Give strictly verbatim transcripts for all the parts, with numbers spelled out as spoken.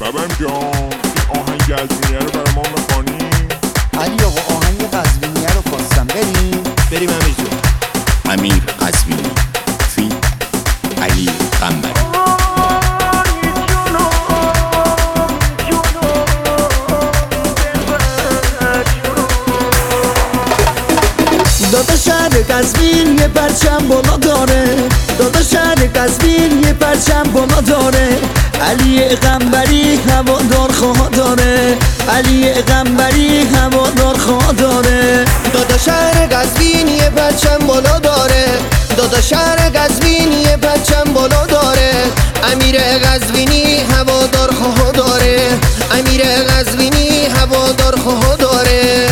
بابام جان این آهنگ قزوینیه رو برای ما میخوانی؟ علی آقا آهنگ قزوینیه رو خواستم. بریم بریم امیر جون. امیر قزوینی فی علی قنبری. دادا شهر قزوین یه پرچم بالا داره، دادا شهر قزوین یه پرچم بالا داره. علی قنبری هوادار خواه داره، علی قنبری هوادار خواه داره. دادا شهر قزوین یه پرچم بالا داره، دادا شهر قزوین یه پرچم بالا داره. امیر قزوینی هوادار خواه داره، امیر قزوینی هوادار خواه داره.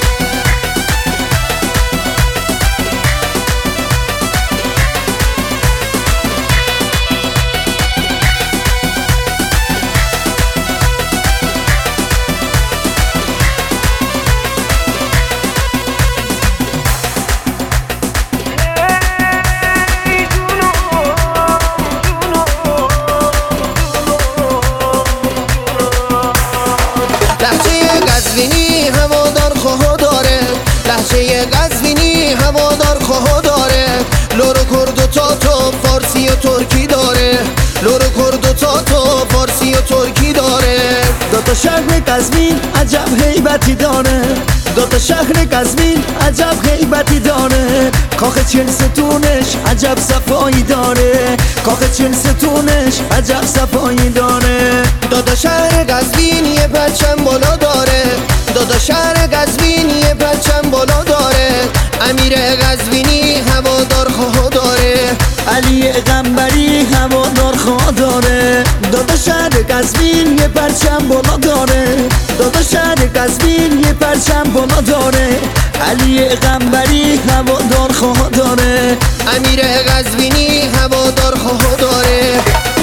قزوینی هوادار خواه داره، لهجه قزوینی هوادار خواه داره. لور و کرد و تاتو فارسی و ترکی داره، لور و کرد و تاتو فارسی و ترکی داره. دادا شهر قزوین عجب هیبتی داره، دادا شهر قزوین عجب هیبتی داره. کاخ چلستونش عجب صفایی داره، کاخ چلستونش عجب صفایی داره. دادا شهر قزوین یه پرچم بالا داره، دادا شهر قزوین یه پرچم بالا داره. امیر قزوینی هوادار خواه داره، علی قنبری هوادار خواه داره. دادا شهر قزوین یه پرچم بالا داره، دادا شهر قزوین یه پرچم بالا داره. علی قنبری هوادار خواه داره، امیر قزوینی هوادار خواه داره.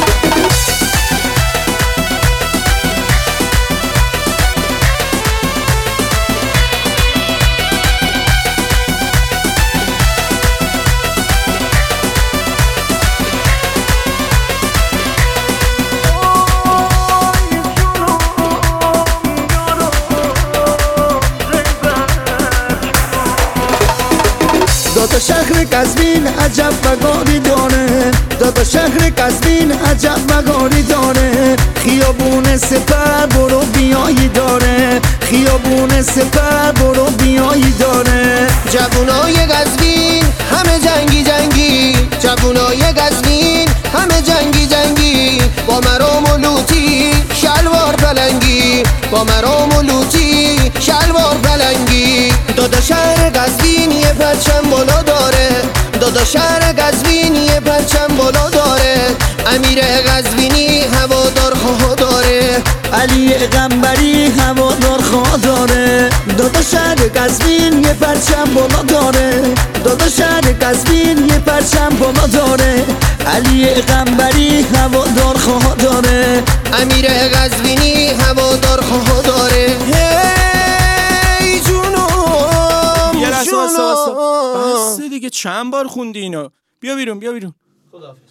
دادا شهر قزوین عجب مقاری داره، دادا شهر قزوین عجب مقاری داره. خیابون سپر برو بیایی داره، خیابون سپر برو بیایی داره. جوونای قزوین همه جنگی جنگی، جوونای قزوین همه جنگی جنگی. با مرام و لوتی شلوار پلنگی، با مرام و لوتی شلوار پلنگی. دادا شهر قزوین یه پرچم بالا داره، دادا شهر قزوین یه پرچم بالا داره. امیر قزوینی هوادار خواه داره، علی قنبری هوادار خواه داره. دادا شهر قزوین یه پرچم بالا داره، دادا شهر قزوین یه پرچم بالا داره. علی قنبری هوادار خواه داره، امیر قزوینی هوادار خواه داره. هی جونم یه لحظه واسه واسه جونم. بس دیگه چند بار خوندی اینو. بیا بیرون بیا بیرون. خداحافظ.